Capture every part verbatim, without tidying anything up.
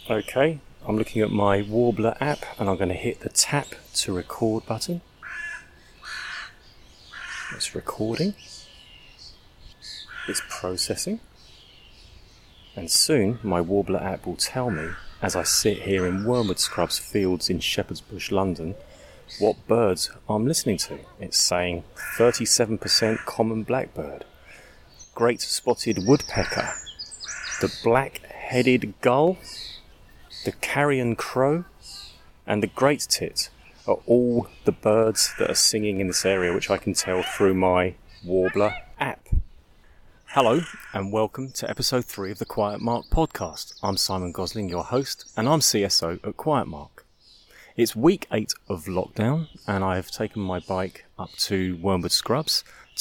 Okay, I'm looking at my Warbler app and I'm going to hit the tap to record button. It's recording. It's processing. And soon my Warbler app will tell me, as I sit here in Wormwood Scrubs Fields in Shepherd's Bush, London, what birds I'm listening to. It's saying thirty-seven percent common blackbird, great spotted woodpecker, the black-headed gull, the carrion crow, and the great tit are all the birds that are singing in this area, which I can tell through my Warbler app. Hello, and welcome to episode three of the Quiet Mark podcast. I'm Simon Gosling, your host, and I'm C S O at Quiet Mark. It's week eight of lockdown, and I've taken my bike up to Wormwood Scrubs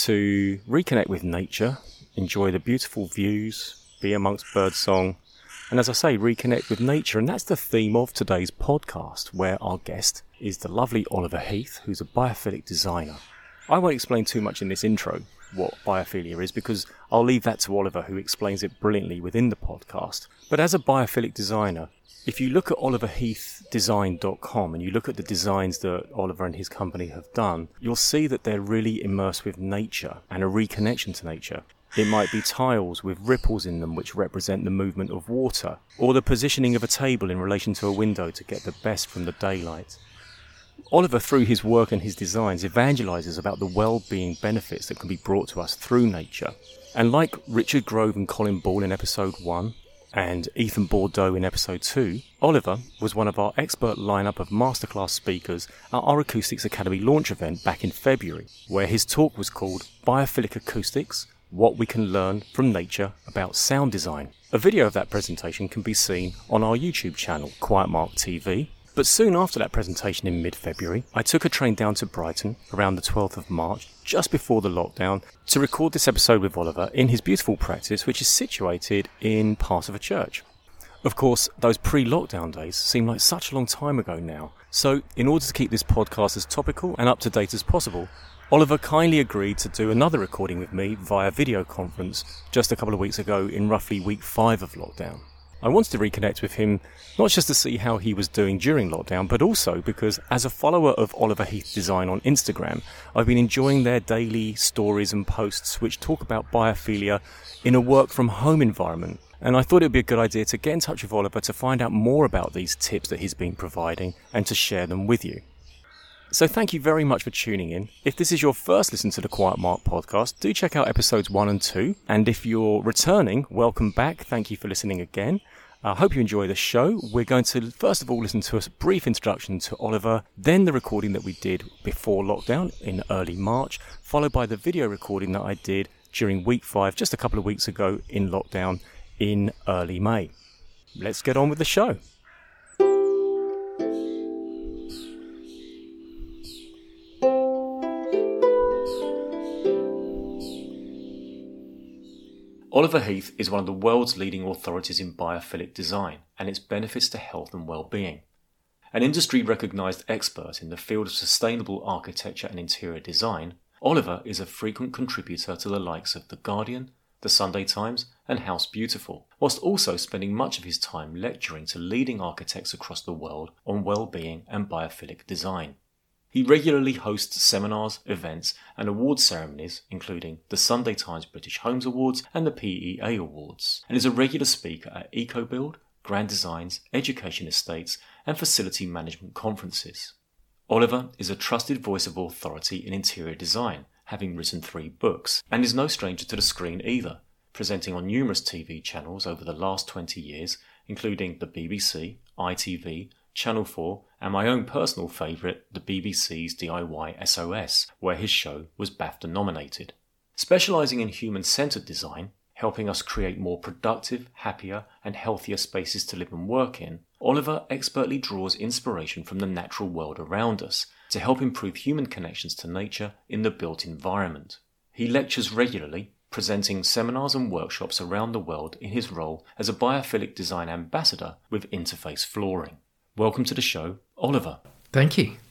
to reconnect with nature, enjoy the beautiful views, be amongst birdsong, and as I say, reconnect with nature. And that's the theme of today's podcast, where our guest is the lovely Oliver Heath, who's a biophilic designer. I won't explain too much in this intro what biophilia is, because I'll leave that to Oliver, who explains it brilliantly within the podcast. But as a biophilic designer, if you look at oliver heath design dot com and you look at the designs that Oliver and his company have done, you'll see that they're really immersed with nature and a reconnection to nature. It might be tiles with ripples in them which represent the movement of water, or the positioning of a table in relation to a window to get the best from the daylight. Oliver, through his work and his designs, evangelises about the well-being benefits that can be brought to us through nature. And like Richard Grove and Colin Ball in episode one, and Ethan Bordeaux in episode two, Oliver was one of our expert lineup of masterclass speakers at our Acoustics Academy launch event back in February, where his talk was called Biophilic Acoustics: What We Can Learn from Nature About Sound Design. A video of that presentation can be seen on our YouTube channel, Quiet Mark T V. But soon after that presentation in mid-February, I took a train down to Brighton around the twelfth of March, just before the lockdown, to record this episode with Oliver in his beautiful practice, which is situated in part of a church. Of course, those pre-lockdown days seem like such a long time ago now. So, in order to keep this podcast as topical and up-to-date as possible, Oliver kindly agreed to do another recording with me via video conference just a couple of weeks ago in roughly week five of lockdown. I wanted to reconnect with him, not just to see how he was doing during lockdown, but also because as a follower of Oliver Heath Design on Instagram, I've been enjoying their daily stories and posts which talk about biophilia in a work-from-home environment. And I thought it would be a good idea to get in touch with Oliver to find out more about these tips that he's been providing and to share them with you. So thank you very much for tuning in. If this is your first listen to the Quiet Mark podcast, do check out episodes one and two. And if you're returning, welcome back. Thank you for listening again. I uh, hope you enjoy the show. We're going to first of all listen to a brief introduction to Oliver, then the recording that we did before lockdown in early March, followed by the video recording that I did during week five, just a couple of weeks ago in lockdown in early May. Let's get on with the show. Oliver Heath is one of the world's leading authorities in biophilic design and its benefits to health and well-being. An industry-recognised expert in the field of sustainable architecture and interior design, Oliver is a frequent contributor to the likes of The Guardian, The Sunday Times and House Beautiful, whilst also spending much of his time lecturing to leading architects across the world on well-being and biophilic design. He regularly hosts seminars, events and award ceremonies, including the Sunday Times British Homes Awards and the P E A Awards, and is a regular speaker at EcoBuild, Grand Designs, Education Estates and Facility Management conferences. Oliver is a trusted voice of authority in interior design, having written three books, and is no stranger to the screen either, presenting on numerous T V channels over the last twenty years, including the B B C, I T V, Channel four, and my own personal favourite, the B B C's D I Y S O S, where his show was BAFTA nominated. Specialising in human-centred design, helping us create more productive, happier and healthier spaces to live and work in, Oliver expertly draws inspiration from the natural world around us to help improve human connections to nature in the built environment. He lectures regularly, presenting seminars and workshops around the world in his role as a biophilic design ambassador with Interface Flooring. Welcome to the show, Oliver. Thank you.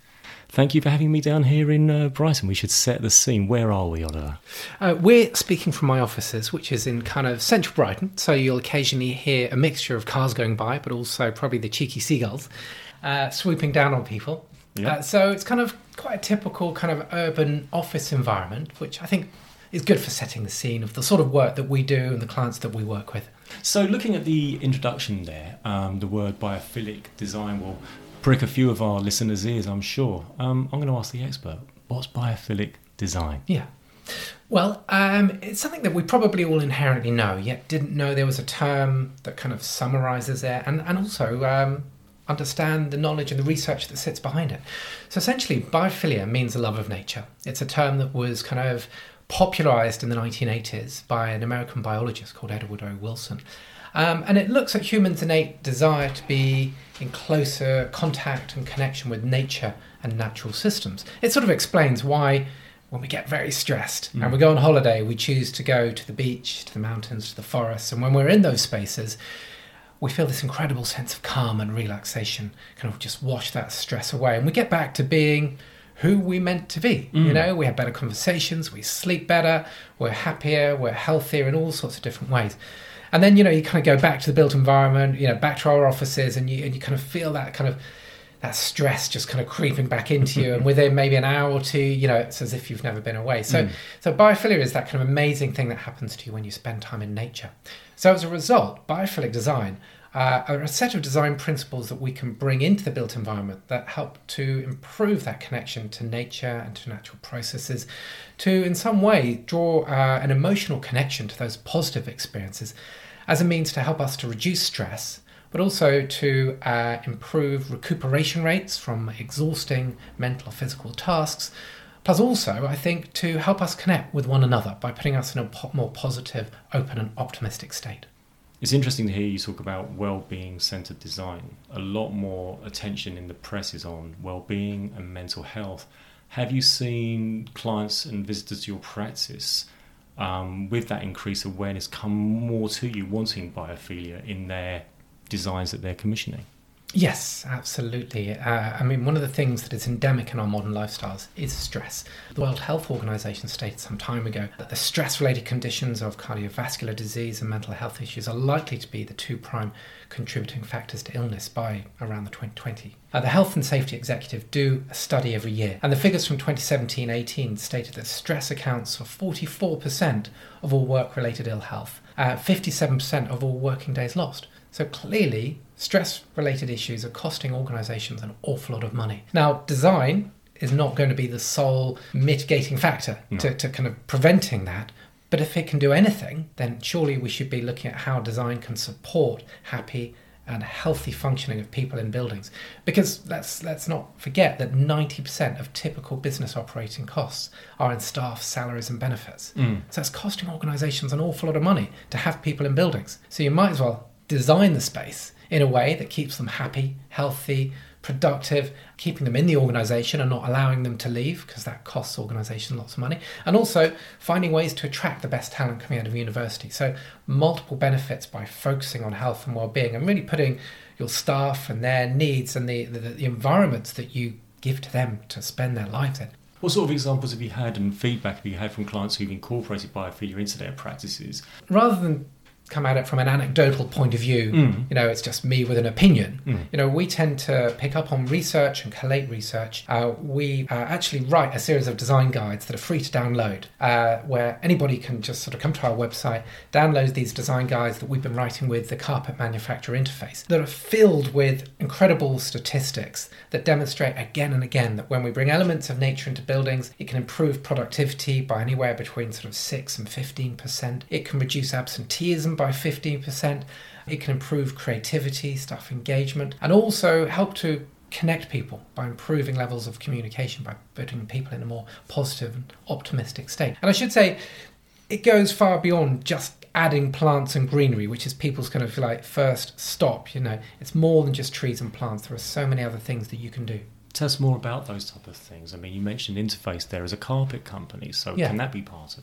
Thank you for having me down here in uh, Brighton. We should set the scene. Where are we, Oliver? Uh, we're speaking from my offices, which is in kind of central Brighton. So you'll occasionally hear a mixture of cars going by, but also probably the cheeky seagulls uh, swooping down on people. Yep. Uh, so it's kind of quite a typical kind of urban office environment, which I think is good for setting the scene of the sort of work that we do and the clients that we work with. So looking at the introduction there, um, the word biophilic design will prick a few of our listeners' ears, I'm sure. Um, I'm going to ask the expert, what's biophilic design? Yeah. Well, um, it's something that we probably all inherently know, yet didn't know there was a term that kind of summarises it, and, and also um, understand the knowledge and the research that sits behind it. So essentially, biophilia means the love of nature. It's a term that was kind of popularised in the nineteen eighties by an American biologist called Edward O. Wilson. Um, and it looks at humans' innate desire to be in closer contact and connection with nature and natural systems. It sort of explains why when we get very stressed mm. and we go on holiday, we choose to go to the beach, to the mountains, to the forests. And when we're in those spaces, we feel this incredible sense of calm and relaxation, kind of just wash that stress away. And we get back to being who we meant to be. Mm. You know, we have better conversations, we sleep better, we're happier, we're healthier in all sorts of different ways. And then, you know, you kind of go back to the built environment, you know, back to our offices, and you and you kind of feel that kind of that stress just kind of creeping back into you. And within maybe an hour or two, you know, it's as if you've never been away. So, mm. so biophilia is that kind of amazing thing that happens to you when you spend time in nature. So as a result, biophilic design uh, are a set of design principles that we can bring into the built environment that help to improve that connection to nature and to natural processes, to in some way draw uh, an emotional connection to those positive experiences as a means to help us to reduce stress, but also to uh, improve recuperation rates from exhausting mental or physical tasks, plus also, I think, to help us connect with one another by putting us in a po- more positive, open and optimistic state. It's interesting to hear you talk about well-being centred design. A lot more attention in the press is on well-being and mental health. Have you seen clients and visitors to your practice Um, with that increased awareness come more to you wanting biophilia in their designs that they're commissioning? Yes, absolutely. Uh, I mean, one of the things that is endemic in our modern lifestyles is stress. The World Health Organization stated some time ago that the stress-related conditions of cardiovascular disease and mental health issues are likely to be the two prime contributing factors to illness by around the twenty twenty. Uh, the Health and Safety Executive do a study every year, and the figures from twenty seventeen eighteen stated that stress accounts for forty-four percent of all work-related ill health, uh, fifty-seven percent of all working days lost. So clearly, stress-related issues are costing organisations an awful lot of money. Now, design is not going to be the sole mitigating factor no. to, to kind of preventing that. But if it can do anything, then surely we should be looking at how design can support happy and healthy functioning of people in buildings. Because let's let's not forget that ninety percent of typical business operating costs are in staff salaries and benefits. Mm. So it's costing organisations an awful lot of money to have people in buildings. So you might as well design the space in a way that keeps them happy, healthy, productive, keeping them in the organisation and not allowing them to leave, because that costs organisations lots of money, and also finding ways to attract the best talent coming out of university. So multiple benefits by focusing on health and well-being and really putting your staff and their needs and the, the, the environments that you give to them to spend their lives in. What sort of examples have you had and feedback have you had from clients who've incorporated biophilia into their practices? Rather than come at it from an anecdotal point of view, mm. you know, it's just me with an opinion. Mm. You know, we tend to pick up on research and collate research. Uh, we uh, actually write a series of design guides that are free to download, uh, where anybody can just sort of come to our website, download these design guides that we've been writing with the carpet manufacturer interface, that are filled with incredible statistics that demonstrate again and again that when we bring elements of nature into buildings, it can improve productivity by anywhere between sort of six and fifteen percent. It can reduce absenteeism by fifteen percent. It can improve creativity, staff engagement, and also help to connect people by improving levels of communication, by putting people in a more positive and optimistic state. And I should say, it goes far beyond just adding plants and greenery, which is people's kind of like first stop. You know, it's more than just trees and plants. There are so many other things that you can do. Tell us more about those type of things. I mean, you mentioned Interface there as a carpet company, so yeah. Can that be part of it?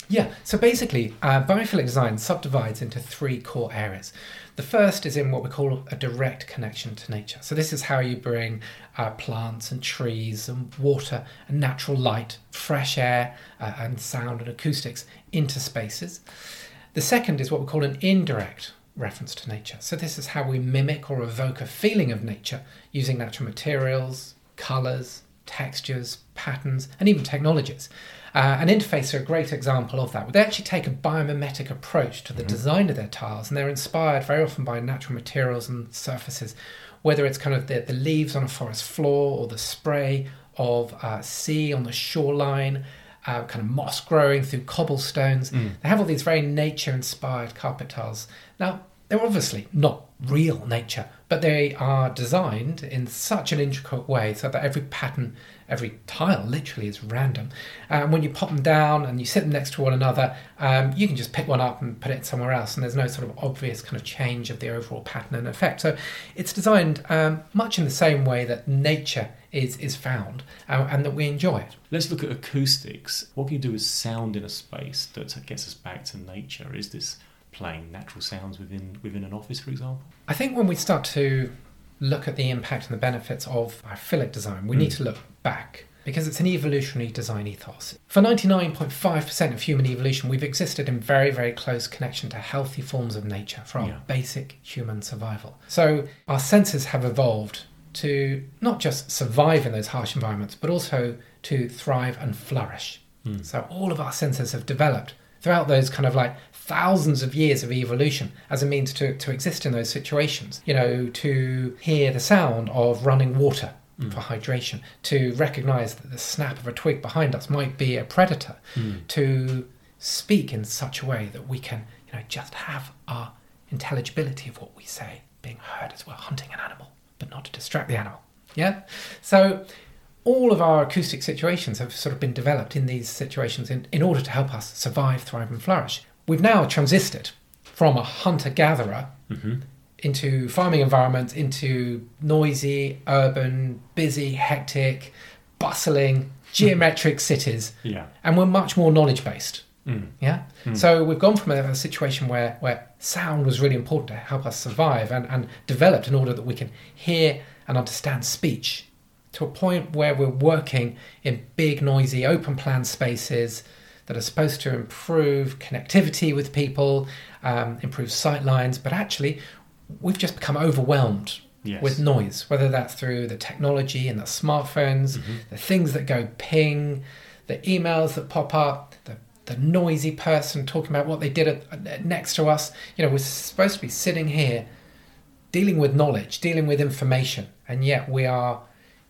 Yeah, so basically, uh, biophilic design subdivides into three core areas. The first is in what we call a direct connection to nature. So this is how you bring uh, plants and trees and water and natural light, fresh air uh, and sound and acoustics into spaces. The second is what we call an indirect reference to nature. So this is how we mimic or evoke a feeling of nature using natural materials, colours, textures, patterns, and even technologies. Uh, and Interface are a great example of that. They actually take a biomimetic approach to the mm-hmm. design of their tiles, and they're inspired very often by natural materials and surfaces, whether it's kind of the, the leaves on a forest floor or the spray of uh, sea on the shoreline, uh, kind of moss growing through cobblestones. Mm. They have all these very nature-inspired carpet tiles. Now, they're obviously not real nature, but they are designed in such an intricate way so that every pattern, every tile literally is random. And um, when you pop them down and you sit them next to one another, um, you can just pick one up and put it somewhere else, and there's no sort of obvious kind of change of the overall pattern and effect. So it's designed um, much in the same way that nature is is found uh, and that we enjoy it. Let's look at acoustics. What can you do with sound in a space that gets us back to nature? Is this playing natural sounds within within an office, for example? I think when we start to look at the impact and the benefits of biophilic design, we mm. need to look back, because it's an evolutionary design ethos. For ninety-nine point five percent of human evolution, we've existed in very, very close connection to healthy forms of nature for our yeah. basic human survival. So our senses have evolved to not just survive in those harsh environments, but also to thrive and flourish. Mm. So all of our senses have developed throughout those kind of like thousands of years of evolution as a means to, to exist in those situations. You know, to hear the sound of running water mm. for hydration, to recognise that the snap of a twig behind us might be a predator, mm. to speak in such a way that we can, you know, just have our intelligibility of what we say being heard as we're hunting an animal, but not to distract the animal. Yeah? So all of our acoustic situations have sort of been developed in these situations in, in order to help us survive, thrive and flourish. We've now transisted from a hunter-gatherer mm-hmm. into farming environments, into noisy, urban, busy, hectic, bustling, geometric cities. Yeah. And we're much more knowledge-based. Mm. Yeah. Mm. So we've gone from a, a situation where, where sound was really important to help us survive and, and developed in order that we can hear and understand speech, to a point where we're working in big, noisy, open-plan spaces that are supposed to improve connectivity with people, um, improve sight lines, but actually we've just become overwhelmed yes. with noise, whether that's through the technology and the smartphones, mm-hmm. the things that go ping, the emails that pop up, the, the noisy person talking about what they did at, next to us. You know, we're supposed to be sitting here dealing with knowledge, dealing with information, and yet we are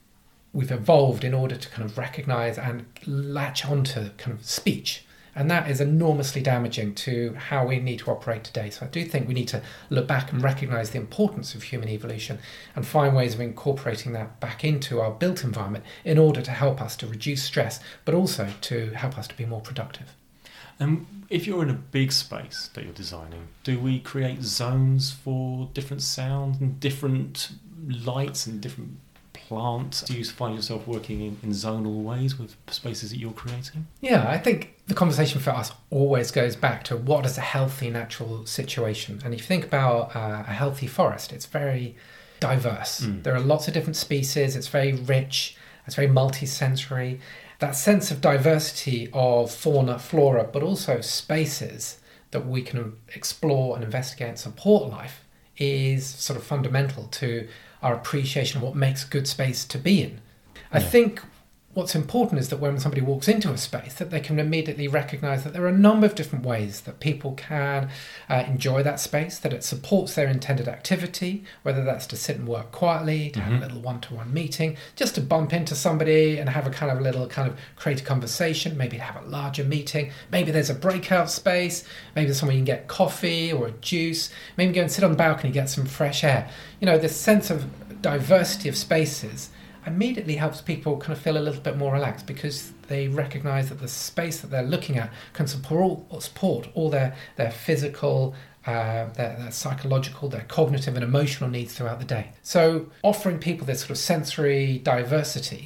we've evolved in order to kind of recognise and latch onto kind of speech. And that is enormously damaging to how we need to operate today. So I do think we need to look back and recognise the importance of human evolution and find ways of incorporating that back into our built environment in order to help us to reduce stress, but also to help us to be more productive. And if you're in a big space that you're designing, do we create zones for different sound and different lights and different plants? Do you find yourself working in, in zonal ways with spaces that you're creating? Yeah, I think the conversation for us always goes back to what is a healthy natural situation. And if you think about uh, a healthy forest, it's very diverse. Mm. There are lots of different species. It's very rich. It's very multi-sensory. That sense of diversity of fauna, flora, but also spaces that we can explore and investigate and support life is sort of fundamental to our appreciation of what makes a good space to be in. I yeah. think what's important is that when somebody walks into a space, that they can immediately recognise that there are a number of different ways that people can uh, enjoy that space, that it supports their intended activity, whether that's to sit and work quietly, to mm-hmm. have a little one-to-one meeting, just to bump into somebody and have a kind of a little kind of create a conversation, maybe to have a larger meeting, maybe there's a breakout space, maybe there's somewhere you can get coffee or a juice, maybe go and sit on the balcony, get some fresh air. You know, this sense of diversity of spaces immediately helps people kind of feel a little bit more relaxed, because they recognise that the space that they're looking at can support all, support all their, their physical, uh, their, their psychological, their cognitive and emotional needs throughout the day. So offering people this sort of sensory diversity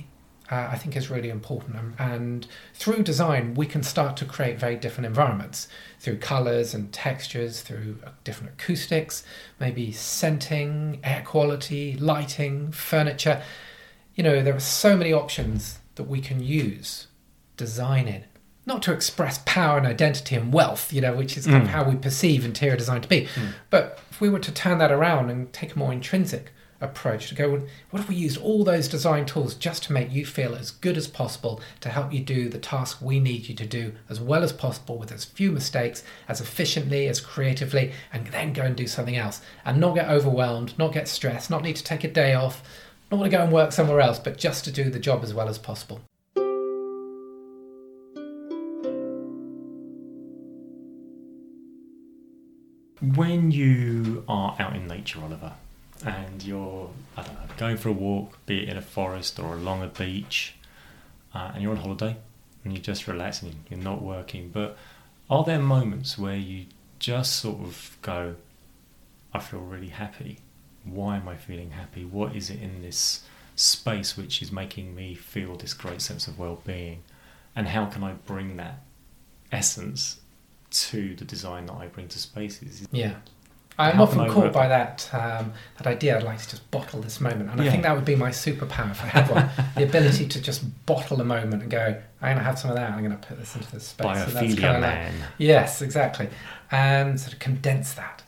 uh, I think is really important. And, and through design, we can start to create very different environments through colours and textures, through different acoustics, maybe scenting, air quality, lighting, furniture. You know, there are so many options that we can use design in. Not to express power and identity and wealth, you know, which is kind mm. of how we perceive interior design to be. Mm. But if we were to turn that around and take a more intrinsic approach to go, well, what if we used all those design tools just to make you feel as good as possible, to help you do the task we need you to do as well as possible with as few mistakes, as efficiently, as creatively, and then go and do something else and not get overwhelmed, not get stressed, not need to take a day off, not want to go and work somewhere else, but just to do the job as well as possible. When you are out in nature, Oliver, and you're, I don't know, going for a walk, be it in a forest or along a beach, uh, and you're on holiday, and you're just relaxing, you're not working, but are there moments where you just sort of go, I feel really happy? Why am I feeling happy? What is it in this space which is making me feel this great sense of well-being? And how can I bring that essence to the design that I bring to spaces? Yeah. I'm How often caught by that um, that idea. I'd like to just bottle this moment. And yeah. I think that would be my superpower if I had one. The ability to just bottle a moment and go, I'm going to have some of that, I'm going to put this into this space. Biophilia so man. Like, yes, exactly. And sort of condense that.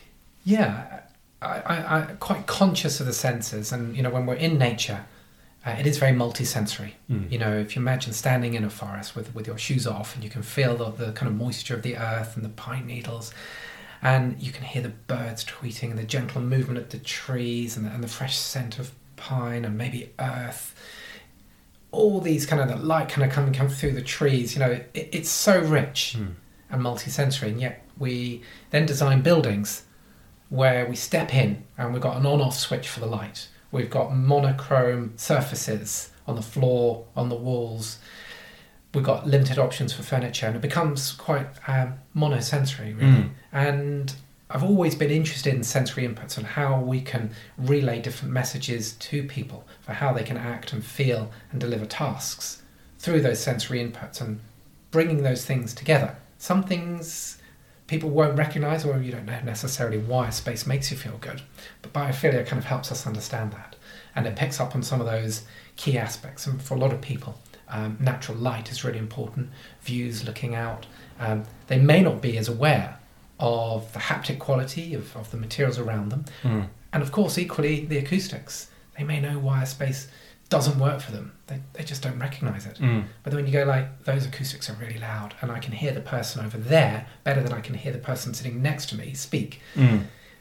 Yeah, I, I, I'm quite conscious of the senses. And, you know, when we're in nature, Uh, it is very multisensory. Mm. You know, if you imagine standing in a forest with, with your shoes off and you can feel the, the kind of moisture of the earth and the pine needles, and you can hear the birds tweeting and the gentle movement of the trees and the, and the fresh scent of pine and maybe earth, all these kind of, the light kind of come, come through the trees, you know, it, it's so rich mm. and multisensory. And yet we then design buildings where we step in and we've got an on-off switch for the light. We've got monochrome surfaces on the floor, on the walls. We've got limited options for furniture, and it becomes quite um, monosensory, really. Mm. And I've always been interested in sensory inputs and how we can relay different messages to people for how they can act and feel and deliver tasks through those sensory inputs, and bringing those things together. Some things people won't recognise, or you don't know necessarily why a space makes you feel good. But biophilia kind of helps us understand that. And it picks up on some of those key aspects. And for a lot of people, um, natural light is really important. Views looking out. Um, they may not be as aware of the haptic quality of, of the materials around them. Mm. And of course, equally, the acoustics. They may know why a space doesn't work for them. They they just don't recognise it. Mm. But then when you go like, those acoustics are really loud and I can hear the person over there better than I can hear the person sitting next to me speak. Mm.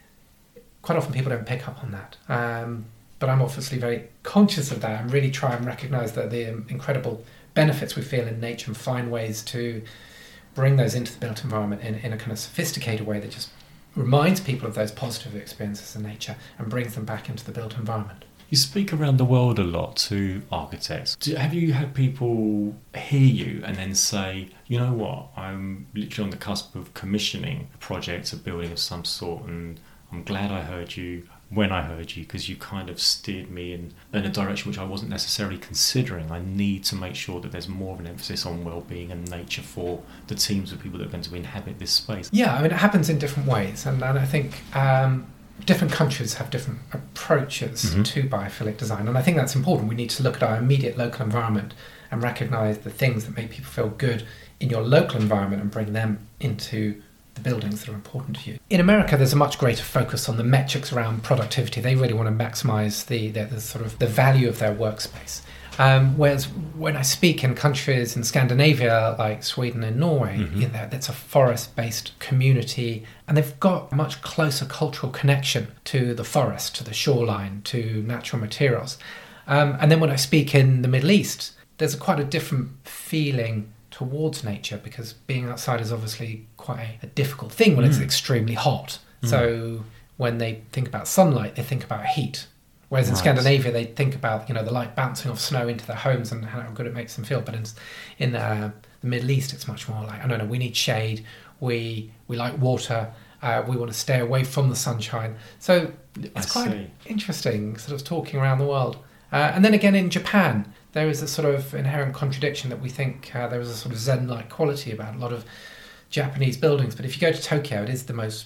Quite often people don't pick up on that. Um, but I'm obviously very conscious of that and really try and recognise that the incredible benefits we feel in nature and find ways to bring those into the built environment in, in a kind of sophisticated way that just reminds people of those positive experiences in nature and brings them back into the built environment. You speak around the world a lot to architects. Do, have you had people hear you and then say, you know what, I'm literally on the cusp of commissioning a project, a building of some sort, and I'm glad I heard you when I heard you, because you kind of steered me in, in a direction which I wasn't necessarily considering. I need to make sure that there's more of an emphasis on well-being and nature for the teams of people that are going to inhabit this space. Yeah, I mean, it happens in different ways, and, and I think um, different countries have different approaches mm-hmm. to biophilic design, and I think that's important. We need to look at our immediate local environment and recognise the things that make people feel good in your local environment and bring them into the buildings that are important to you. In America, there's a much greater focus on the metrics around productivity. They really want to maximise the, the, the sort of the value of their workspace. Um, whereas when I speak in countries in Scandinavia, like Sweden and Norway, mm-hmm. you know, that's a forest-based community, and they've got a much closer cultural connection to the forest, to the shoreline, to natural materials. Um, and then when I speak in the Middle East, there's a quite a different feeling towards nature, because being outside is obviously quite a, a difficult thing when mm. it's extremely hot. Mm. So when they think about sunlight, they think about heat. Whereas in right. Scandinavia, they think about, you know, the light bouncing off snow into their homes and how good it makes them feel. But in, in uh, the Middle East, it's much more like, I don't know, we need shade, we we like water, uh, we want to stay away from the sunshine. So it's I quite see. interesting, sort of talking around the world. Uh, and then again in Japan, there is a sort of inherent contradiction that we think uh, there is a sort of Zen-like quality about a lot of Japanese buildings. But if you go to Tokyo, it is the most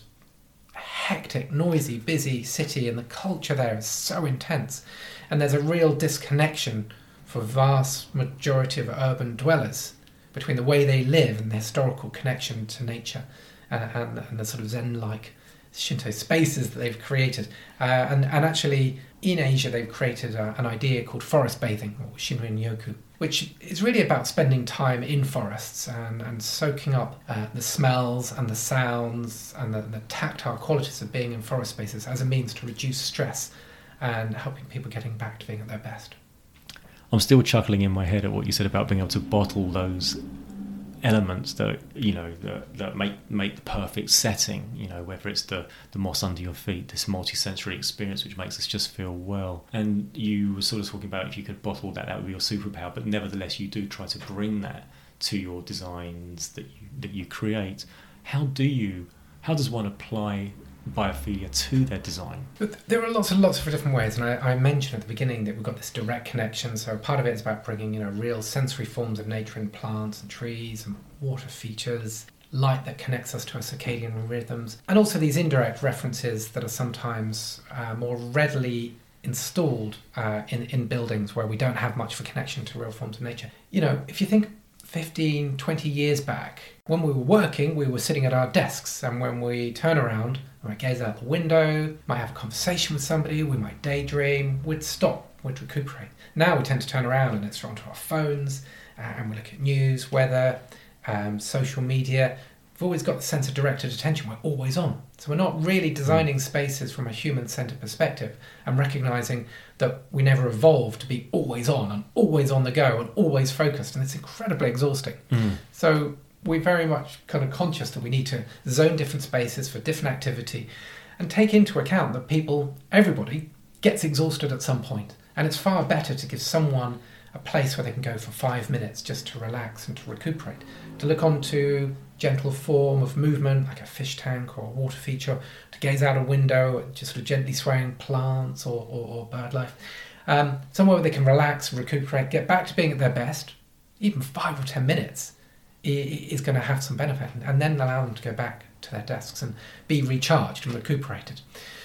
hectic, noisy, busy city, and the culture there is so intense. And there's a real disconnection for vast majority of urban dwellers between the way they live and the historical connection to nature uh, and, and the sort of Zen-like Shinto spaces that they've created. Uh, and, and actually, in Asia, they've created uh, an idea called forest bathing, or Shinrin-yoku, which is really about spending time in forests and, and soaking up uh, the smells and the sounds and the, the tactile qualities of being in forest spaces as a means to reduce stress and helping people getting back to being at their best. I'm still chuckling in my head at what you said about being able to bottle those elements that, you know, that, that make make the perfect setting, you know, whether it's the, the moss under your feet, this multi-sensory experience which makes us just feel well. And you were sort of talking about if you could bottle that, that would be your superpower, but nevertheless you do try to bring that to your designs that you that you create. How do you, how does one apply biophilia to their design? But there are lots and lots of different ways, and I, I mentioned at the beginning that we've got this direct connection. So part of it is about bringing, you know, real sensory forms of nature in plants and trees and water features, light that connects us to our circadian rhythms, and also these indirect references that are sometimes uh, more readily installed uh, in, in buildings where we don't have much of a connection to real forms of nature. You know, if you think fifteen, twenty years back, when we were working, we were sitting at our desks, and when we turn around, we might gaze out the window, might have a conversation with somebody, we might daydream, we'd stop, we'd recuperate. Now we tend to turn around and it's onto our phones, uh, and we look at news, weather, um, social media. We've always got the sense of directed attention, we're always on. So we're not really designing spaces from a human-centered perspective and recognising that we never evolved to be always on and always on the go and always focused, and it's incredibly exhausting. Mm. So we're very much kind of conscious that we need to zone different spaces for different activity and take into account that people, everybody, gets exhausted at some point. And it's far better to give someone a place where they can go for five minutes just to relax and to recuperate, to look onto gentle form of movement like a fish tank or a water feature, to gaze out a window at just sort of gently swaying plants or, or, or bird life. Um, somewhere where they can relax, recuperate, get back to being at their best. Even five or ten minutes is going to have some benefit, and then allow them to go back to their desks and be recharged and recuperated.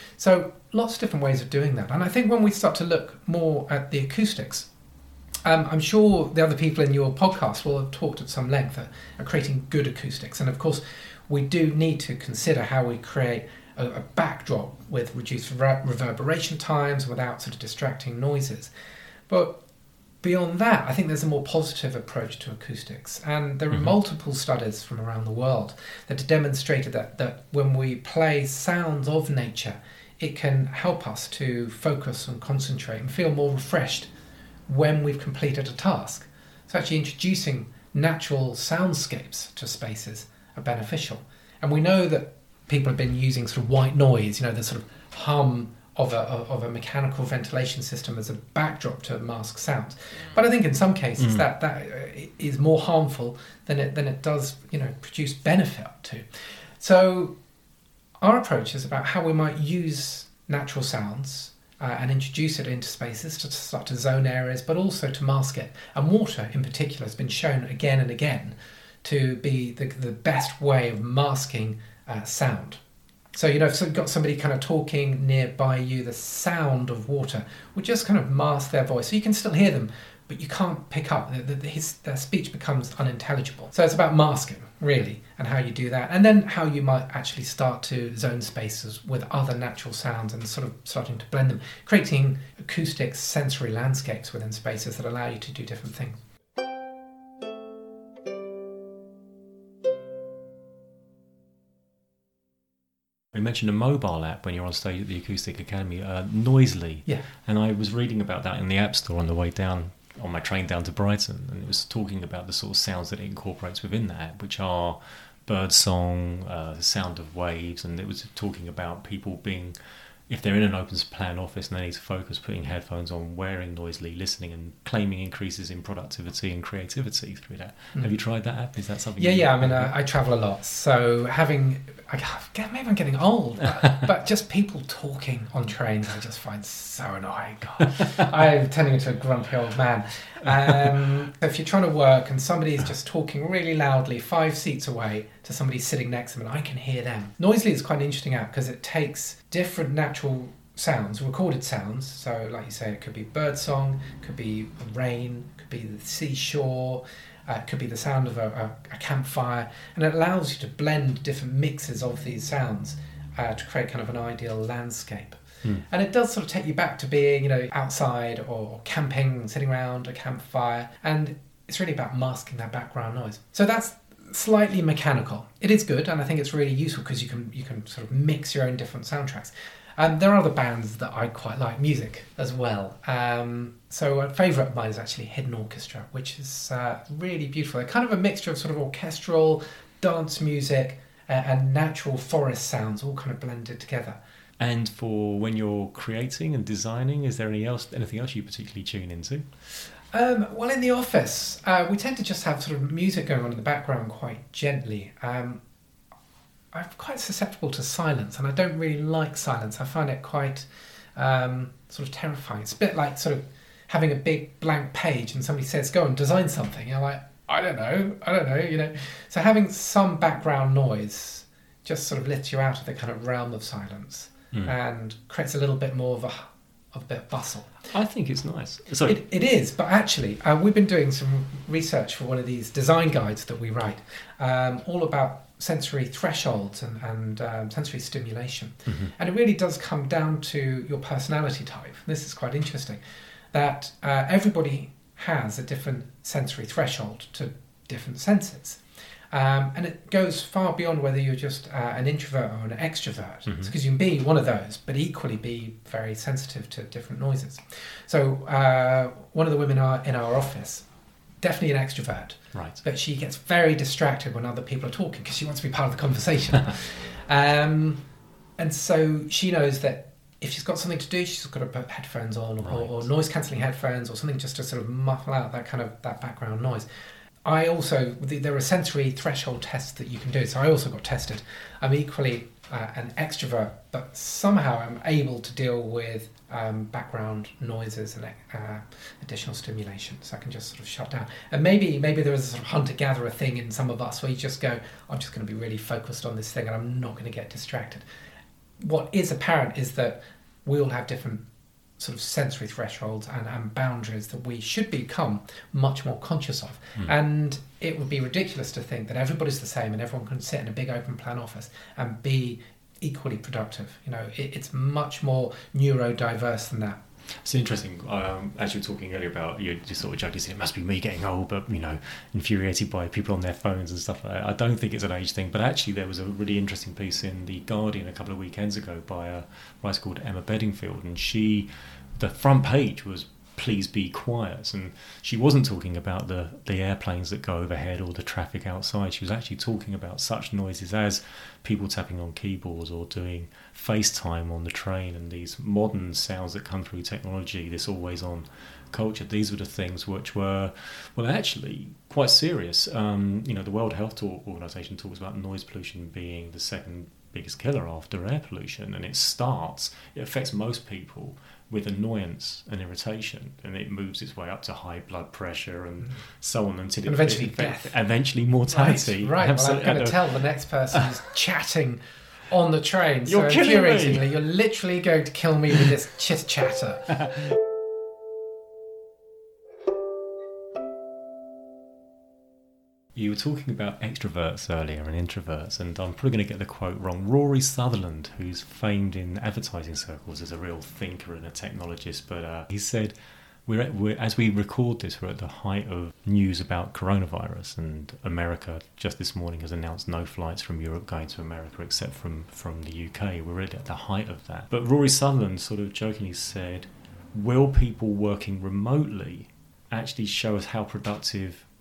So lots of different ways of doing that. And I think when we start to look more at the acoustics, Um, I'm sure the other people in your podcast will have talked at some length at, at creating good acoustics. And of course, we do need to consider how we create a, a backdrop with reduced re- reverberation times without sort of distracting noises. But beyond that, I think there's a more positive approach to acoustics. And there are mm-hmm. multiple studies from around the world that have demonstrated that, that when we play sounds of nature, it can help us to focus and concentrate and feel more refreshed when we've completed a task. So actually introducing natural soundscapes to spaces are beneficial. And we know that people have been using sort of white noise, you know, the sort of hum of a of a mechanical ventilation system as a backdrop to mask sounds. But I think in some cases mm. that that is more harmful than it than it does, you know, produce benefit to. So our approach is about how we might use natural sounds Uh, and introduce it into spaces to start to zone areas, but also to mask it. And water, in particular, has been shown again and again to be the, the best way of masking uh, sound. So, you know, if you've got somebody kind of talking nearby you, the sound of water will just kind of mask their voice. So you can still hear them, but you can't pick up. The, the, his, their speech becomes unintelligible. So it's about masking, really, and how you do that. And then how you might actually start to zone spaces with other natural sounds and sort of starting to blend them, creating acoustic sensory landscapes within spaces that allow you to do different things. We mentioned a mobile app when you were on stage at the Acoustic Academy, uh, Noisely. Yeah. And I was reading about that in the App Store on the way down, on my train down to Brighton, and it was talking about the sort of sounds that it incorporates within that app, which are bird song, uh, the sound of waves, and it was talking about people being, if they're in an open plan office and they need to focus, putting headphones on, wearing Noisely, listening, and claiming increases in productivity and creativity through that. Mm. Have you tried that app? Is that something? Yeah, you yeah. I mean, uh, I travel a lot, so having I go, maybe I'm getting old, but, but just people talking on trains I just find so annoying. God, I'm turning into a grumpy old man. Um, if you're trying to work and somebody's just talking really loudly five seats away to somebody sitting next to them and I can hear them. Noisely is quite an interesting app because it takes different natural sounds, recorded sounds, so like you say, it could be birdsong, could be rain, could be the seashore, uh, it could be the sound of a, a, a campfire, and it allows you to blend different mixes of these sounds uh, to create kind of an ideal landscape. Hmm. And it does sort of take you back to being, you know, outside or camping, sitting around a campfire, and it's really about masking that background noise. So that's slightly mechanical. It is good, and I think it's really useful because you can you can sort of mix your own different soundtracks. Um, there are other bands that I quite like music as well. Um, so a favourite of mine is actually Hidden Orchestra, which is uh, really beautiful. They're kind of a mixture of sort of orchestral, dance music, uh, and natural forest sounds all kind of blended together. And for when you're creating and designing, is there any else, anything else you particularly tune into? Um, well, in the office, uh, we tend to just have sort of music going on in the background quite gently. Um, I'm quite susceptible to silence, and I don't really like silence. I find it quite um, sort of terrifying. It's a bit like sort of having a big blank page and somebody says, go and design something. You're like, I don't know, I don't know, you know. So having some background noise just sort of lifts you out of the kind of realm of silence mm. and creates a little bit more of a, of a bit of bustle. I think it's nice. Sorry. It, it is, but actually, uh, we've been doing some research for one of these design guides that we write, um, all about sensory thresholds and, and um, sensory stimulation. Mm-hmm. And it really does come down to your personality type. This is quite interesting, that uh, everybody has a different sensory threshold to different senses. Um, and it goes far beyond whether you're just uh, an introvert or an extrovert, because mm-hmm. you can be one of those, but equally be very sensitive to different noises. So uh, one of the women are in our office, definitely an extrovert, right? But she gets very distracted when other people are talking because she wants to be part of the conversation. um, and so she knows that if she's got something to do, she's got to put headphones on or, right. or, or noise-cancelling headphones or something just to sort of muffle out that kind of that background noise. I also, there are sensory threshold tests that you can do, so I also got tested. I'm equally uh, an extrovert, but somehow I'm able to deal with um, background noises and uh, additional stimulation, so I can just sort of shut down. And maybe maybe there is a sort of hunter-gatherer thing in some of us where you just go, I'm just going to be really focused on this thing and I'm not going to get distracted. What is apparent is that we all have different sort of sensory thresholds and, and boundaries that we should become much more conscious of. Mm. And it would be ridiculous to think that everybody's the same and everyone can sit in a big open plan office and be equally productive. You know, it, it's much more neurodiverse than that. It's interesting. Um, as you were talking earlier about, you just sort of joking, it must be me getting old, but, you know, infuriated by people on their phones and stuff like that. I don't think it's an age thing, but actually there was a really interesting piece in The Guardian a couple of weekends ago by a writer called Emma Bedingfield, and she, the front page was please be quiet, and she wasn't talking about the, the airplanes that go overhead or the traffic outside. She was actually talking about such noises as people tapping on keyboards or doing FaceTime on the train, and these modern sounds that come through technology, this always on culture. These were the things which were, well, actually quite serious. Um, you know, the World Health Organization talks about noise pollution being the second biggest killer after air pollution, and it starts, it affects most people with annoyance and irritation, and it moves its way up to high blood pressure and mm. so on until and it eventually it, death, eventually mortality. Right, right. Well, I'm going to tell the next person who's chatting on the train. You're so killing infuriatingly, me. You're literally going to kill me with this chit chatter. You were talking about extroverts earlier and introverts, and I'm probably going to get the quote wrong. Rory Sutherland, who's famed in advertising circles as a real thinker and a technologist, but uh, he said, we're, at, we're as we record this, we're at the height of news about coronavirus, and America just this morning has announced no flights from Europe going to America except from, from the U K. We're really at the height of that. But Rory Sutherland sort of jokingly said, will people working remotely actually show us how productive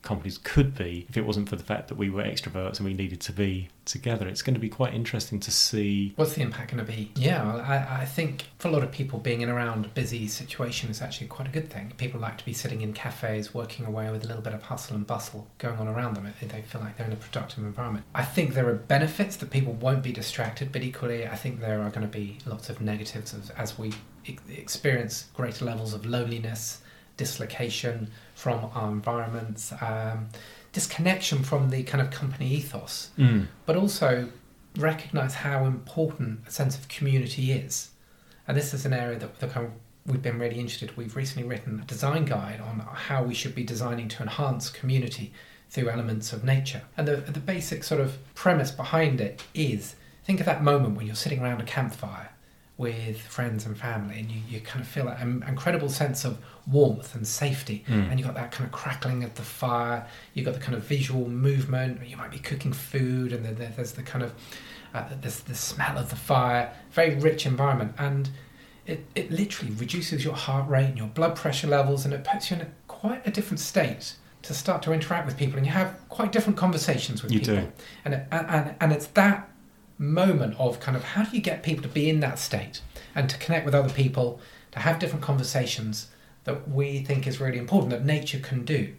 companies could be if it wasn't for the fact that we were extroverts and we needed to be together. It's going to be quite interesting to see. What's the impact going to be? Yeah, well, I, I think for a lot of people, being in around a busy situation is actually quite a good thing. People like to be sitting in cafes, working away with a little bit of hustle and bustle going on around them. They feel like they're in a productive environment. I think there are benefits that people won't be distracted, but equally I think there are going to be lots of negatives as, as we experience greater levels of loneliness, dislocation from our environments, um, disconnection from the kind of company ethos, mm. but also recognise how important a sense of community is. And this is an area that, that kind of we've been really interested. We've recently written a design guide on how we should be designing to enhance community through elements of nature. And the, the basic sort of premise behind it is, think of that moment when you're sitting around a campfire with friends and family, and you, you kind of feel that incredible sense of warmth and safety, mm. and you've got that kind of crackling of the fire, you've got the kind of visual movement, you might be cooking food, and then there's the kind of uh, there's the smell of the fire, very rich environment, and it, it literally reduces your heart rate and your blood pressure levels, and it puts you in a, quite a different state to start to interact with people, and you have quite different conversations with you people. Do. And, it, and and it's that moment of kind of how do you get people to be in that state and to connect with other people, to have different conversations, that we think is really important, that nature can do.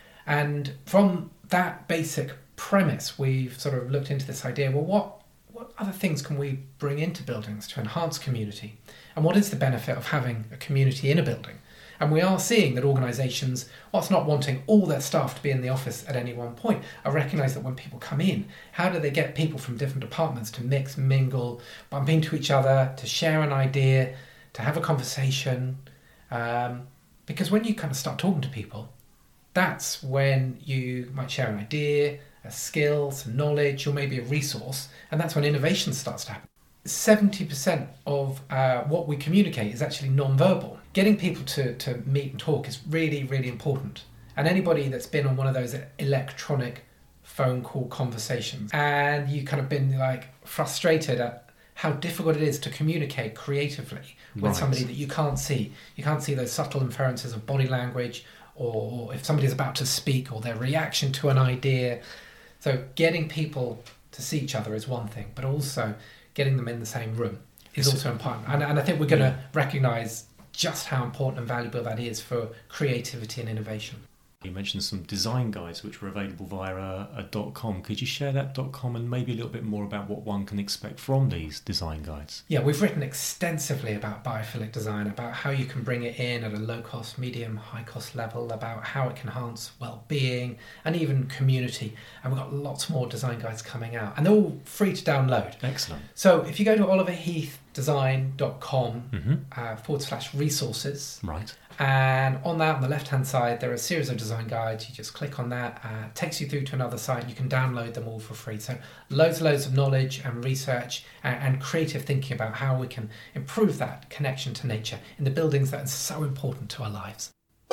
And from that basic premise, we've sort of looked into this idea, well, what what other things can we bring into buildings to enhance community? And what is the benefit of having a community in a building? And we are seeing that organisations, whilst not wanting all their staff to be in the office at any one point, are recognise that when people come in, how do they get people from different departments to mix, mingle, bump into each other, to share an idea, to have a conversation? Um, because when you kind of start talking to people, that's when you might share an idea, a skill, some knowledge, or maybe a resource, and that's when innovation starts to happen. seventy percent of uh, what we communicate is actually non-verbal. Getting people to, to meet and talk is really, really important. And anybody that's been on one of those electronic phone call conversations and you kind of been like frustrated at how difficult it is to communicate creatively with right. somebody that you can't see. You can't see those subtle inferences of body language, or if somebody's about to speak, or their reaction to an idea. So getting people to see each other is one thing, but also getting them in the same room is also important. And, and I think we're going to recognise just how important and valuable that is for creativity and innovation. You mentioned some design guides which were available via a, a .com. Could you share that .com and maybe a little bit more about what one can expect from these design guides? Yeah, we've written extensively about biophilic design, about how you can bring it in at a low-cost, medium, high-cost level, about how it can enhance well-being and even community. And we've got lots more design guides coming out, and they're all free to download. Excellent. So if you go to oliver heath design dot com mm-hmm. uh, forward slash resources, right. And on that, on the left-hand side, there are a series of design guides. You just click on that, uh, takes you through to another site. You can download them all for free. So loads and loads of knowledge and research and, and creative thinking about how we can improve that connection to nature in the buildings that are so important to our lives.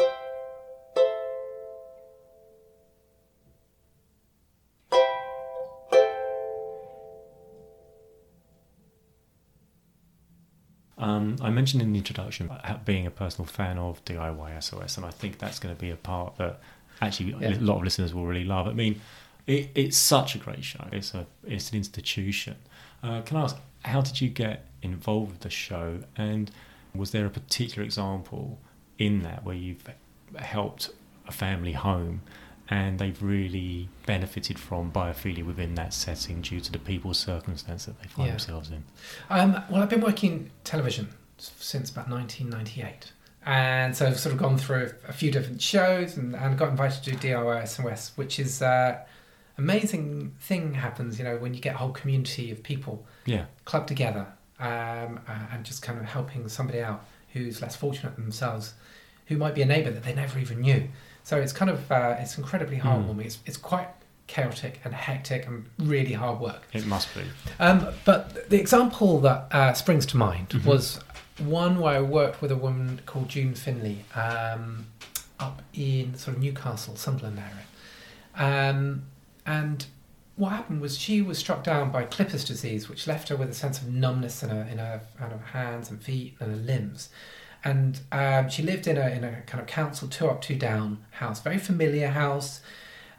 Um, I mentioned in the introduction being a personal fan of D I Y S O S, and I think that's going to be a part that actually yeah. a lot of listeners will really love. I mean, it, it's such a great show. It's a it's an institution. Uh, can I ask, how did you get involved with the show, and was there a particular example in that where you've helped a family home and they've really benefited from biophilia within that setting due to the people's circumstance that they find yeah. themselves in? Um, well, I've been working television since about nineteen ninety-eight. And so I've sort of gone through a few different shows and, and got invited to do D I Y S O S, which is uh, amazing thing happens, you know, when you get a whole community of people yeah. clubbed together um, uh, and just kind of helping somebody out who's less fortunate than themselves, who might be a neighbour that they never even knew. So it's kind of, uh, it's incredibly heartwarming. Mm. It's, it's quite chaotic and hectic and really hard work. It must be. Um, but the example that uh, springs to mind mm-hmm. was one where I worked with a woman called June Finley um, up in sort of Newcastle, Sunderland area. Um, and what happened was she was struck down by Clipper's disease, which left her with a sense of numbness in her, in her, in her hands and feet and her limbs. And um, she lived in a in a kind of council two up, two down house, very familiar house,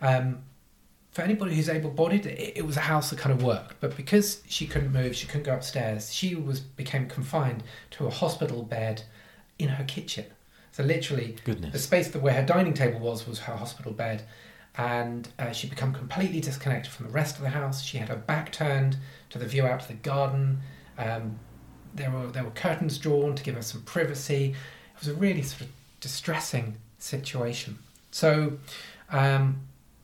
Um, for anybody who's able-bodied, it, it was a house that kind of worked. But because she couldn't move, she couldn't go upstairs, she was became confined to a hospital bed in her kitchen. So literally, Goodness. the space that where her dining table was was her hospital bed. And uh, she'd become completely disconnected from the rest of the house. She had her back turned to the view out to the garden. Um, there were there were curtains drawn to give her some privacy. It was a really sort of distressing situation. So um,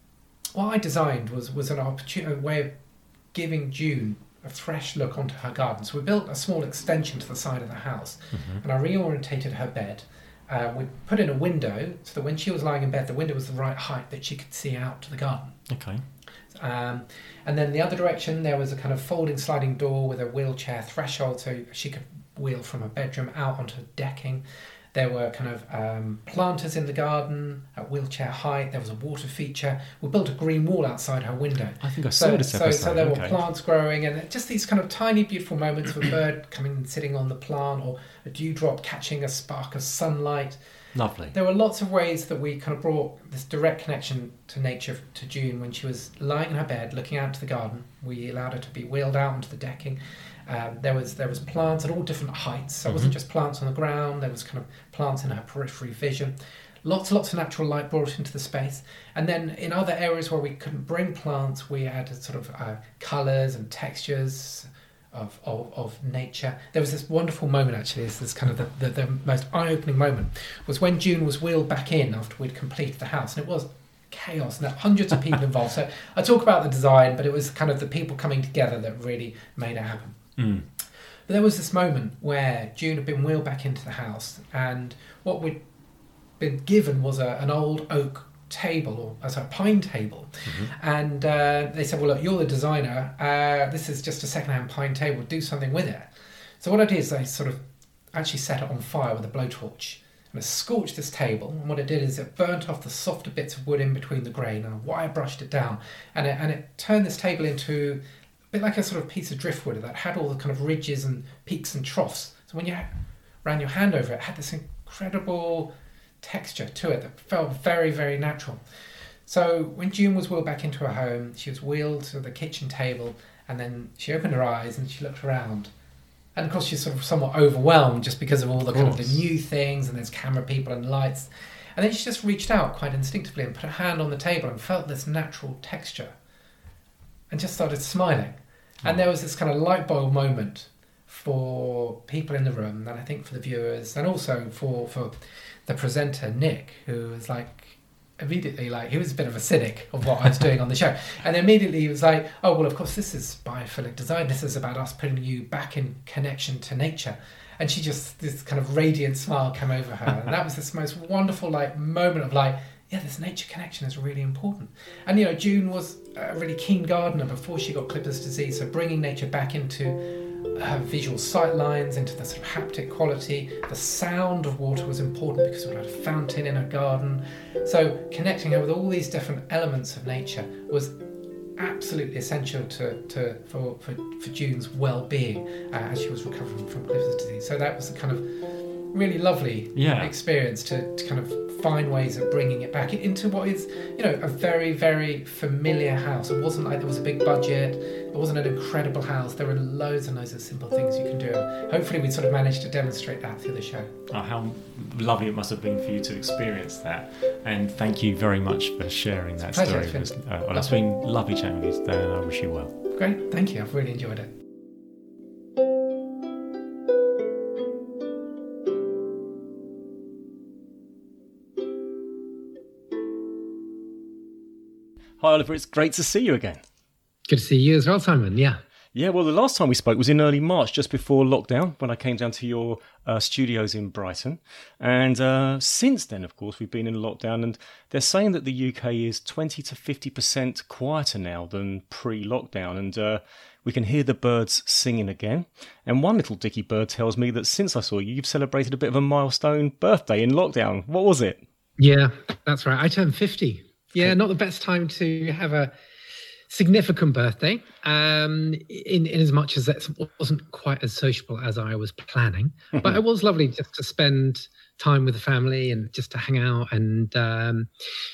what I designed was was an opportunity, a way of giving June a fresh look onto her garden. So we built a small extension to the side of the house, mm-hmm. and I reorientated her bed. Uh, we put in a window so that when she was lying in bed, the window was the right height that she could see out to the garden. Okay. Um, and then the other direction, there was a kind of folding sliding door with a wheelchair threshold, so she could wheel from her bedroom out onto decking. There were kind of um, planters in the garden at wheelchair height. There was a water feature. We built a green wall outside her window. I think I saw so, this so, episode. So there okay. were plants growing, and just these kind of tiny, beautiful moments of a bird coming and sitting on the plant, or a dewdrop catching a spark of sunlight. Lovely. There were lots of ways that we kind of brought this direct connection to nature to June when she was lying in her bed, looking out to the garden. We allowed her to be wheeled out onto the decking. Um, there was there was plants at all different heights. So it wasn't just plants on the ground. There was kind of plants in her periphery vision. Lots and lots of natural light brought into the space. And then in other areas where we couldn't bring plants, we added sort of uh, colours and textures of, of of nature. There was this wonderful moment, actually, this is kind of the, the, the most eye-opening moment, was when June was wheeled back in after we'd completed the house. And it was chaos, and there were hundreds of people involved. So I talk about the design, but it was kind of the people coming together that really made it happen. Mm. But there was this moment where June had been wheeled back into the house, and what we'd been given was a, an old oak table, or as a pine table. Mm-hmm. And uh, they said, well, look, you're the designer. Uh, this is just a second-hand pine table. Do something with it. So what I did is I sort of actually set it on fire with a blowtorch. And it scorched this table. And what it did is it burnt off the softer bits of wood in between the grain, and I wire brushed it down. And it, and it turned this table into a bit like a sort of piece of driftwood that had all the kind of ridges and peaks and troughs. So when you ran your hand over it, it had this incredible texture to it that felt very, very natural. So when June was wheeled back into her home, she was wheeled to the kitchen table, and then she opened her eyes and she looked around. And of course she's sort of somewhat overwhelmed just because of all the kind of the new things, and there's camera people and lights. And then she just reached out quite instinctively and put her hand on the table and felt this natural texture and just started smiling. Oh. And there was this kind of light bulb moment for people in the room, and I think for the viewers, and also for, for the presenter, Nick, who was like, immediately, like, he was a bit of a cynic of what I was doing on the show. And immediately he was like, oh, well, of course, this is biophilic design. This is about us putting you back in connection to nature. And she just, this kind of radiant smile came over her. And that was this most wonderful, like, moment of like, yeah, this nature connection is really important. And, you know, June was a really keen gardener before she got Clipper's disease. So bringing nature back into her visual sight lines, into the sort of haptic quality. The sound of water was important because we had a fountain in her garden. So connecting her with all these different elements of nature was absolutely essential to, to for, for, for June's well-being uh, as she was recovering from Clipper's disease. So that was a kind of really lovely yeah. experience to, to kind of find ways of bringing it back into what is, you know, a very, very familiar house. It wasn't like there was a big budget. It wasn't an incredible house. There were loads and loads of simple things you can do. Hopefully we sort of managed to demonstrate that through the show. Oh, how lovely it must have been for you to experience that. And thank you very much for sharing that Pleasure. story. It's, uh, well, it's been lovely chatting with you today, and I wish you well. Great, thank you. I've really enjoyed it. Hi, Oliver. It's great to see you again. Good to see you as well, Simon. Yeah. Yeah, well, the last time we spoke was in early March, just before lockdown, when I came down to your uh, studios in Brighton. And uh, since then, of course, we've been in lockdown, and they're saying that the U K is twenty to fifty percent quieter now than pre-lockdown. And uh, we can hear the birds singing again. And one little dicky bird tells me that since I saw you, you've celebrated a bit of a milestone birthday in lockdown. What was it? Yeah, that's right. I turned fifty. Yeah, not the best time to have a significant birthday, um, in, in as much as it wasn't quite as sociable as I was planning. But it was lovely just to spend time with the family and just to hang out. And um,